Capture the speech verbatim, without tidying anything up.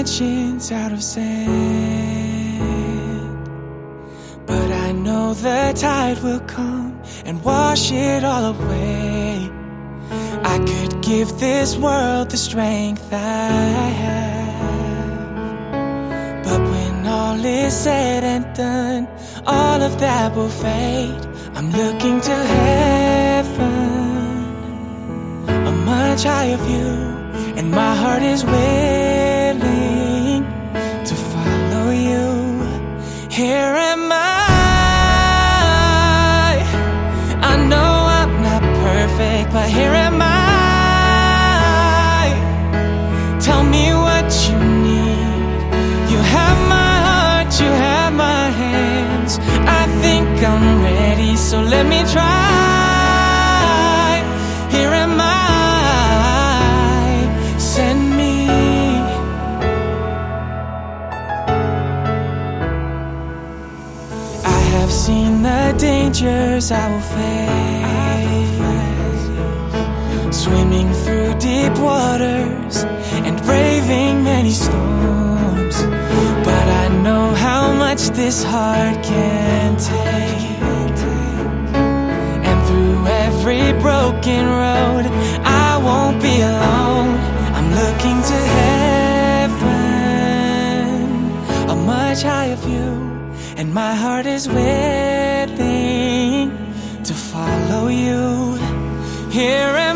intentions out of sand. But I know the tide will come and wash it all away. I could give this world the strength I have, but when all is said and done, all of that will fade. I'm looking to heaven, a much higher view, and my heart is willing to follow you. Here am I. I know I'm not perfect, but here am I. Tell me what you need. You have my heart, you have my hands. I think I'm ready, so let me try. Here am I. Send me. I have seen the dangers I will face, swimming through deep waters and braving many storms. But I know how much this heart can take, and through every broken road I won't be alone. I'm looking to heaven, a much higher view, and my heart is willing to follow you. Here am